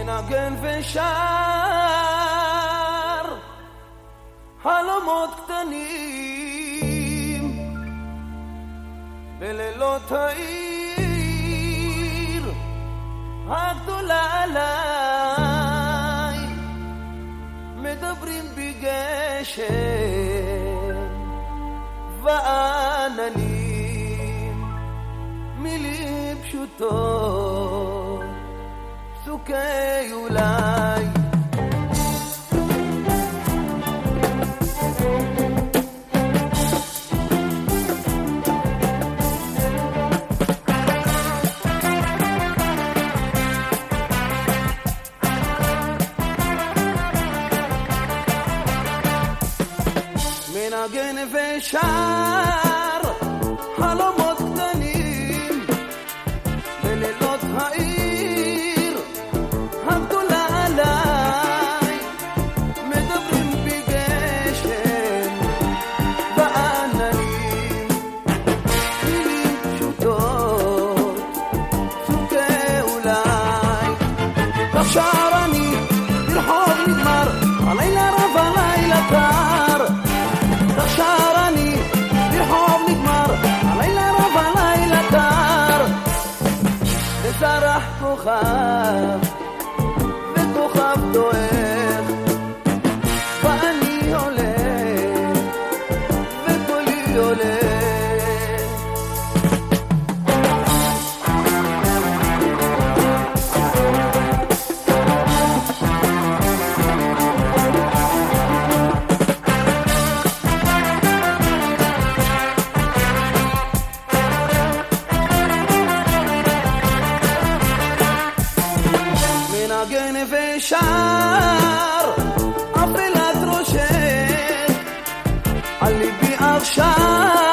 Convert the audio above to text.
מנגן ושר חלומות קטנים בלילות העיר הגדולה עליי מדברים בגשם ועננים מילים פשוטות פסוקי אולי מנגן ושר חלומות קטנים בלילות העיר הגדולה עליי מדברים בגשם ועננים מילים פשוטות פסוקי אולי עכשיו אני ברחוב נגמר הלילה רב הלילה קר עכשיו אני ברחוב נגמר הלילה רב הלילה קר וזרח כוכב וכוכב דועך ואני הולך וקולי הולך מנגן ושר אפלת ראשך על ליבי עכשיו